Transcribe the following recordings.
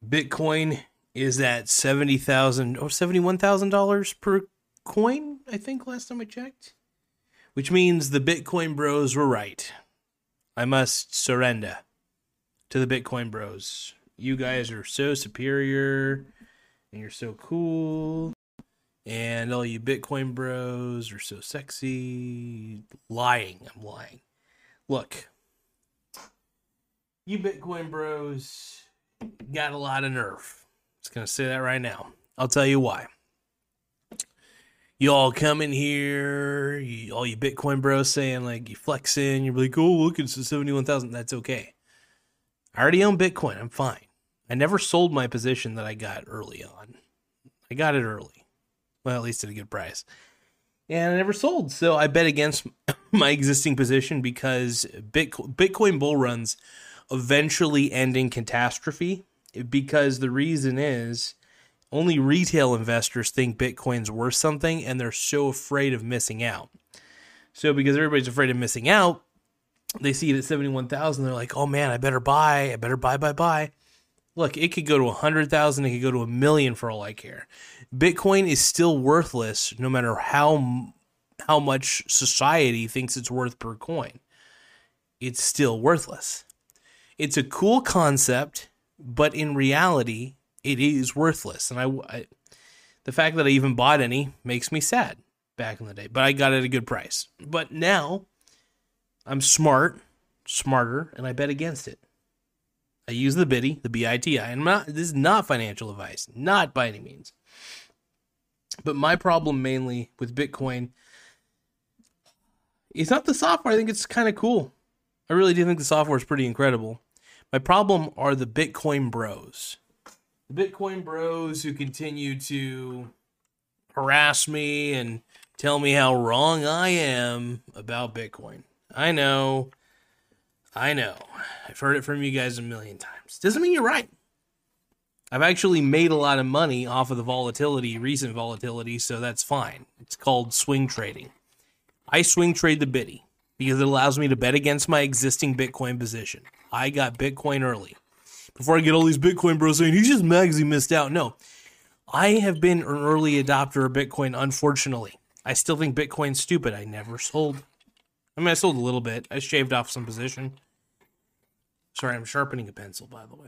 Bitcoin is at $70,000 or $71,000 per coin, I think, last time I checked. Which means the Bitcoin bros were right. I must surrender to the Bitcoin bros. You guys are so superior, and you're so cool, and all you Bitcoin bros are so sexy. I'm lying. Look, you Bitcoin bros got a lot of nerve. Just gonna say that right now. I'll tell you why. You all come in here, all you Bitcoin bros saying like you flexing, you're like, oh look, it's 71,000. That's okay. I already own Bitcoin. I'm fine. I never sold my position that I got early on. I got it early. Well, at least at a good price. And I never sold. So I bet against my existing position because Bitcoin bull runs eventually end in catastrophe. Because the reason is only retail investors think Bitcoin's worth something and they're so afraid of missing out. So because everybody's afraid of missing out, they see it at 71,000. They're like, oh man, I better buy. Look, it could go to 100,000. It could go to 1,000,000 for all I care. Bitcoin is still worthless no matter how much society thinks it's worth per coin. It's still worthless. It's a cool concept, but in reality, it is worthless. And I the fact that I even bought any makes me sad back in the day. But I got it at a good price. But now, I'm smarter, and I bet against it. I use the BITI, the BITI. And this is not financial advice, not by any means. But my problem mainly with Bitcoin is not the software. I think it's kind of cool. I really do think the software is pretty incredible. My problem are the Bitcoin bros. The Bitcoin bros who continue to harass me and tell me how wrong I am about Bitcoin. I know. I've heard it from you guys a million times. Doesn't mean you're right. I've actually made a lot of money off of the volatility, recent volatility, so that's fine. It's called swing trading. I swing trade the BITI because it allows me to bet against my existing Bitcoin position. I got Bitcoin early. Before I get all these Bitcoin bros saying, he's just mad because he missed out. No, I have been an early adopter of Bitcoin, unfortunately. I still think Bitcoin's stupid. I never sold. I mean, I sold a little bit. I shaved off some position. Sorry, I'm sharpening a pencil, by the way.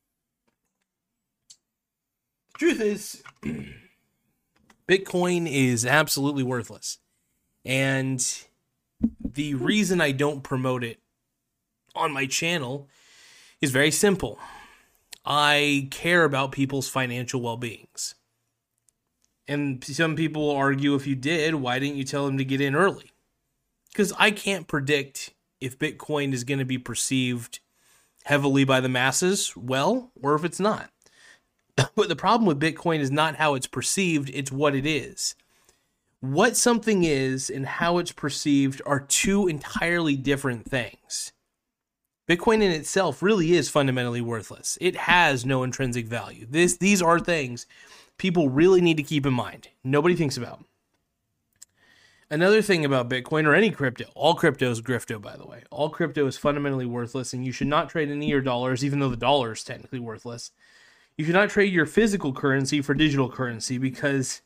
Truth is, Bitcoin is absolutely worthless. And the reason I don't promote it on my channel is very simple. I care about people's financial well-beings. And some people argue, if you did, why didn't you tell them to get in early? Because I can't predict if Bitcoin is going to be perceived heavily by the masses well, or if it's not. But the problem with Bitcoin is not how it's perceived, it's what it is. What something is and how it's perceived are two entirely different things. Bitcoin in itself really is fundamentally worthless. It has no intrinsic value. These are things people really need to keep in mind. Nobody thinks about. Another thing about Bitcoin or any crypto, all crypto is grifto, by the way. All crypto is fundamentally worthless, and you should not trade any of your dollars, even though the dollar is technically worthless. You should not trade your physical currency for digital currency, because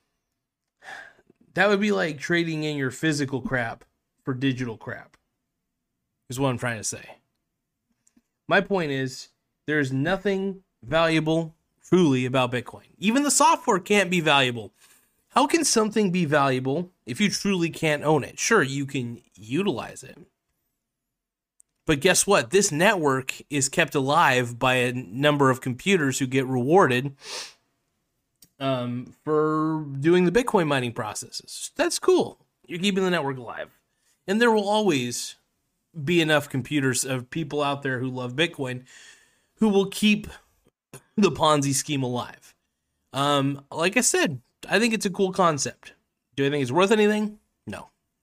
that would be like trading in your physical crap for digital crap, is what I'm trying to say. My point is, there's nothing valuable truly about Bitcoin. Even the software can't be valuable. How can something be valuable if you truly can't own it? Sure, you can utilize it. But guess what? This network is kept alive by a number of computers who get rewarded for doing the Bitcoin mining processes. That's cool. You're keeping the network alive. And there will always be enough computers of people out there who love Bitcoin who will keep the Ponzi scheme alive. Like I said, I think it's a cool concept. Do I think it's worth anything? No.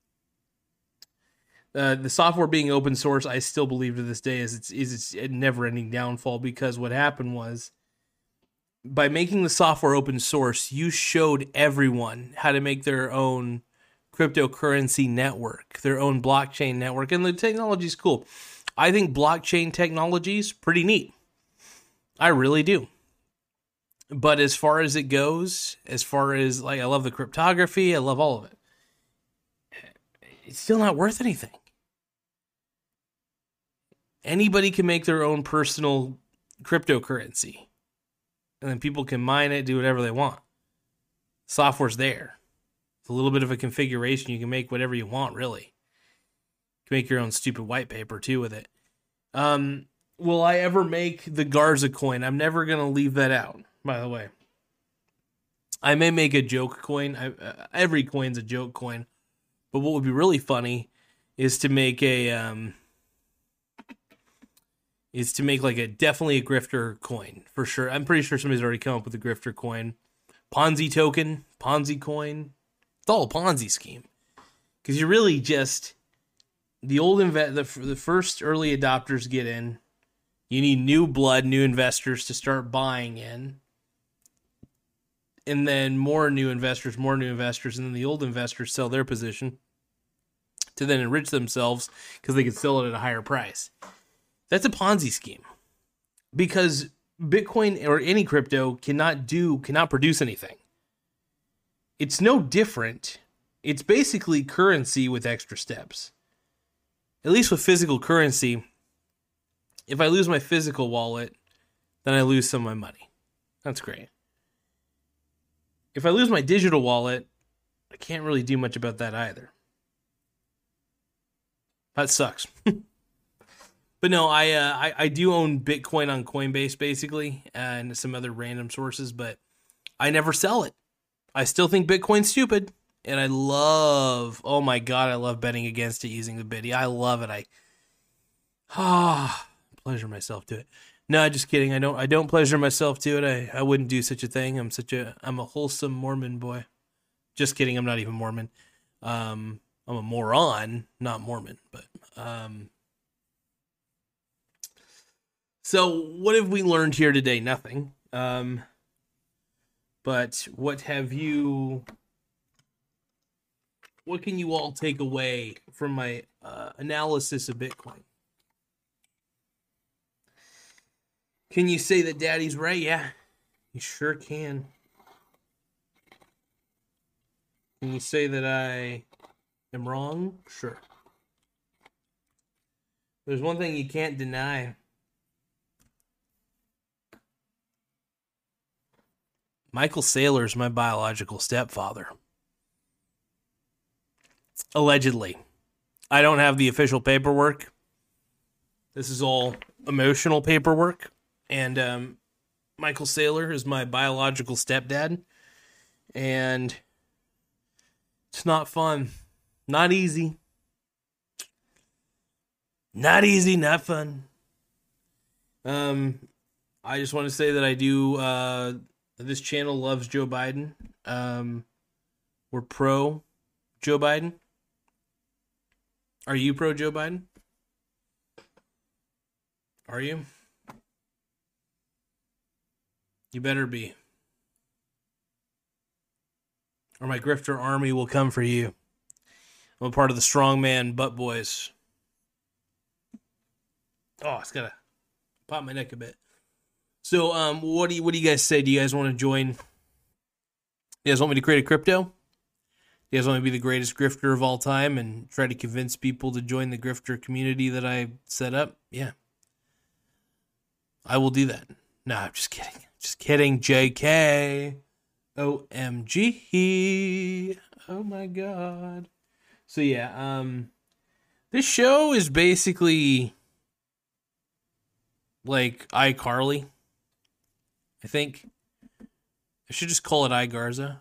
The software being open source, I still believe to this day is a never-ending downfall, because what happened was, by making the software open source, you showed everyone how to make their own cryptocurrency network, their own blockchain network, and the technology's cool. I think blockchain technology is pretty neat. I really do. But as far as it goes, as far as like, I love the cryptography, I love all of it. It's still not worth anything. Anybody can make their own personal cryptocurrency, and then people can mine it, do whatever they want. Software's there. It's a little bit of a configuration. You can make whatever you want, really. You can make your own stupid white paper too with it. Will I ever make the Garza coin? I'm never going to leave that out, by the way. I may make a joke coin. Every coin's a joke coin. But what would be really funny is to make like definitely a grifter coin for sure. I'm pretty sure somebody's already come up with a grifter coin. Ponzi token, Ponzi coin. It's all a Ponzi scheme. Because you really just, the first early adopters get in. You need new blood, new investors to start buying in. And then more new investors, and then the old investors sell their position to then enrich themselves because they can sell it at a higher price. That's a Ponzi scheme. Because Bitcoin or any crypto cannot produce anything. It's no different. It's basically currency with extra steps. At least with physical currency, if I lose my physical wallet, then I lose some of my money. That's great. If I lose my digital wallet, I can't really do much about that either. That sucks. But no, I do own Bitcoin on Coinbase, basically, and some other random sources, but I never sell it. I still think Bitcoin's stupid, and I love betting against it using the Biddy. I love it. I pleasure myself to it. No, just kidding. I don't pleasure myself to it. I wouldn't do such a thing. I'm a wholesome Mormon boy. Just kidding. I'm not even Mormon. I'm a moron, not Mormon, but so what have we learned here today? Nothing. But what can you all take away from my analysis of Bitcoin? Can you say that Daddy's right? Yeah, you sure can. Can you say that I am wrong? Sure. There's one thing you can't deny. Michael Saylor's my biological stepfather. Allegedly. I don't have the official paperwork. This is all emotional paperwork. And Michael Saylor is my biological stepdad. And it's not fun. Not easy. Not easy, not fun. I just want to say that I do... this channel loves Joe Biden. We're pro Joe Biden. Are you pro Joe Biden? Are you? You better be. Or my grifter army will come for you. I'm a part of the strongman butt boys. Oh, it's gotta pop my neck a bit. So, what do you guys say? Do you guys want to join? You guys want me to create a crypto? You guys want me to be the greatest grifter of all time and try to convince people to join the grifter community that I set up? Yeah. I will do that. No, I'm just kidding. Just kidding, JK. OMG. Oh my God. So yeah, this show is basically like iCarly. I think I should just call it iGarza.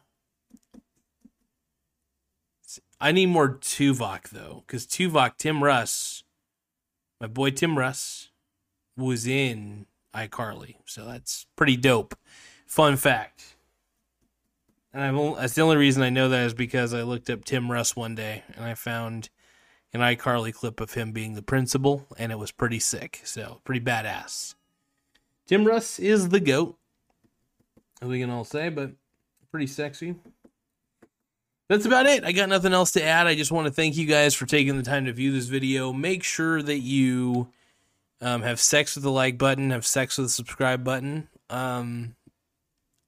I need more Tuvok though, because Tuvok, Tim Russ, my boy Tim Russ, was in iCarly, so that's pretty dope. Fun fact. And that's the only reason I know that is because I looked up Tim Russ one day and I found an iCarly clip of him being the principal, and it was pretty sick. So pretty badass. Tim Russ is the GOAT, as we can all say, but pretty sexy. That's about it. I got nothing else to add. I just want to thank you guys for taking the time to view this video. Make sure that you have sex with the like button, have sex with the subscribe button.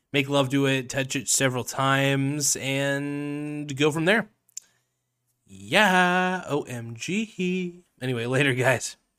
make love to it, touch it several times, and go from there. Yeah, OMG. Anyway, later, guys.